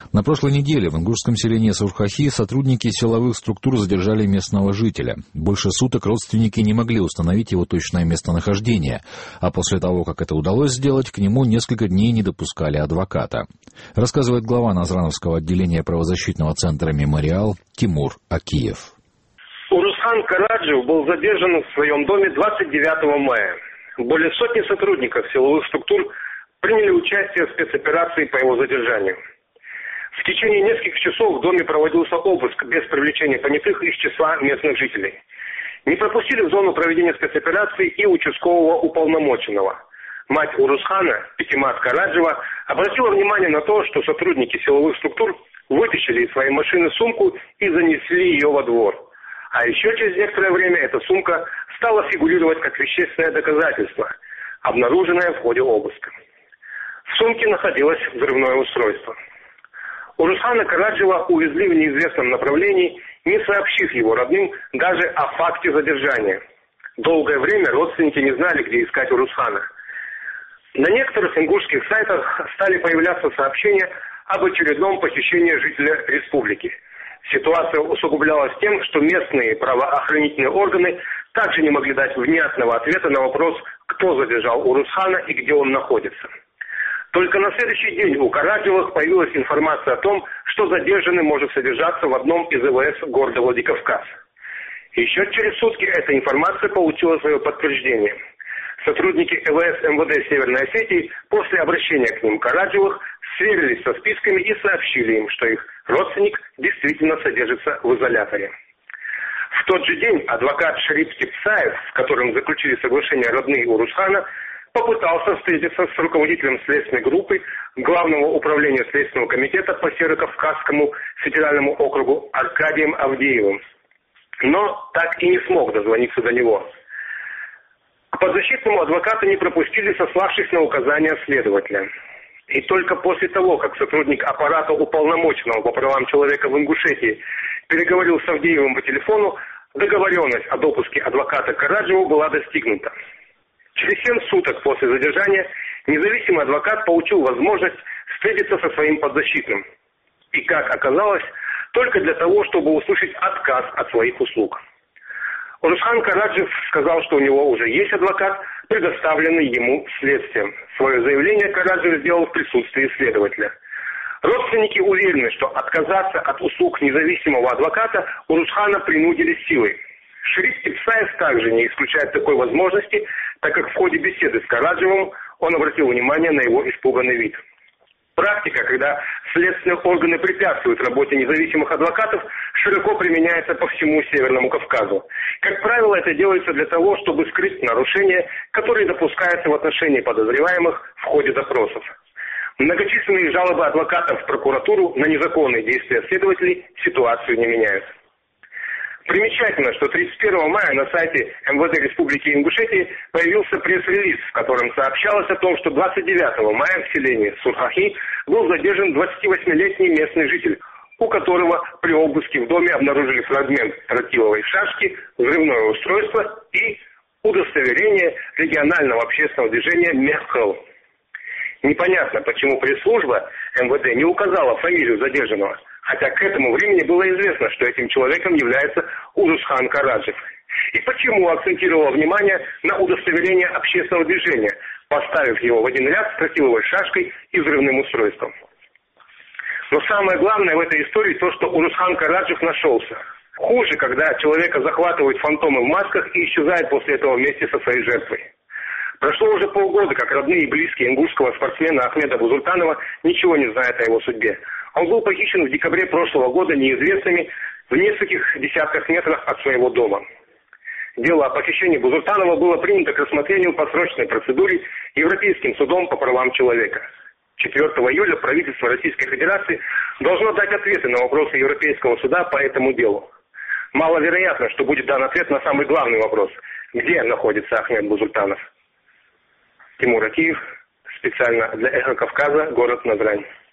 На прошлой неделе в ингушском селении Сурхахи сотрудники силовых структур задержали местного жителя. Больше суток родственники не могли установить его точное местонахождение, а после того, как это удалось сделать, к нему несколько дней не допускали адвоката. Рассказывает глава Назрановского отделения правозащитного центра «Мемориал» Тимур Акиев. Урусхан Караджев был задержан в своем доме 29 мая. Более сотни сотрудников силовых структур приняли участие в спецоперации по его задержанию. В течение нескольких часов в доме проводился обыск без привлечения понятых из числа местных жителей. Не пропустили в зону проведения спецоперации и участкового уполномоченного. Мать Урусхана, Петимат Караджева, обратила внимание на то, что сотрудники силовых структур вытащили из своей машины сумку и занесли ее во двор. А еще через некоторое время эта сумка стала фигурировать как вещественное доказательство, обнаруженное в ходе обыска. В сумке находилось взрывное устройство. Урусхана Караджева увезли в неизвестном направлении, не сообщив его родным даже о факте задержания. Долгое время родственники не знали, где искать Урусхана. На некоторых ингушских сайтах стали появляться сообщения об очередном похищении жителя республики. Ситуация усугублялась тем, что местные правоохранительные органы также не могли дать внятного ответа на вопрос, кто задержал Урусхана и где он находится. Только на следующий день у Караджевых появилась информация о том, что задержанный может содержаться в одном из ЭВС города Владикавказ. Еще через сутки эта информация получила свое подтверждение. Сотрудники ЭВС МВД Северной Осетии после обращения к ним Караджевых сверились со списками и сообщили им, что их родственник действительно содержится в изоляторе. В тот же день адвокат Шарип Типсаев, с которым заключили соглашение родные Урусхана, попытался встретиться с руководителем следственной группы Главного управления Следственного комитета по Северо-Кавказскому федеральному округу Аркадием Авдеевым, но так и не смог дозвониться до него. К подзащитному адвоката не пропустили, сославшись на указания следователя. И только после того, как сотрудник аппарата уполномоченного по правам человека в Ингушетии переговорил с Авдеевым по телефону, договоренность о допуске адвоката Караджева была достигнута. Через 7 суток после задержания независимый адвокат получил возможность встретиться со своим подзащитным. И, как оказалось, только для того, чтобы услышать отказ от своих услуг. Урусхан Караджев сказал, что у него уже есть адвокат, предоставленный ему следствием. Свое заявление Караджев сделал в присутствии следователя. Родственники уверены, что отказаться от услуг независимого адвоката Урусхана принудили силой. Шарип Типсаев также не исключает такой возможности, так как в ходе беседы с Караджевым он обратил внимание на его испуганный вид. Практика, когда следственные органы препятствуют работе независимых адвокатов, широко применяется по всему Северному Кавказу. Как правило, это делается для того, чтобы скрыть нарушения, которые допускаются в отношении подозреваемых в ходе допросов. Многочисленные жалобы адвокатов в прокуратуру на незаконные действия следователей ситуацию не меняют. Примечательно, что 31 мая на сайте МВД Республики Ингушетия появился пресс-релиз, в котором сообщалось о том, что 29 мая в селении Сурхахи был задержан 28-летний местный житель, у которого при обыске в доме обнаружили фрагмент тротиловой шашки, взрывное устройство и удостоверение регионального общественного движения «Меххел». Непонятно, почему пресс-служба МВД не указала фамилию задержанного, хотя к этому времени было известно, что этим человеком является Урусхан Караджев. И почему акцентировала внимание на удостоверение общественного движения, поставив его в один ряд с тротиловой шашкой и взрывным устройством. Но самое главное в этой истории то, что Урусхан Караджев нашелся. Хуже, когда человека захватывают фантомы в масках и исчезают после этого вместе со своей жертвой. Прошло уже полгода, как родные и близкие ингушского спортсмена Ахмеда Бузуртанова ничего не знают о его судьбе. Он был похищен в декабре прошлого года неизвестными в нескольких десятках метрах от своего дома. Дело о похищении Бузуртанова было принято к рассмотрению по срочной процедуре Европейским судом по правам человека. 4 июля правительство Российской Федерации должно дать ответы на вопросы Европейского суда по этому делу. Маловероятно, что будет дан ответ на самый главный вопрос – где находится Ахмед Бузуртанов. Тимур Акиев, специально для «Эхо Кавказа», город Назрань.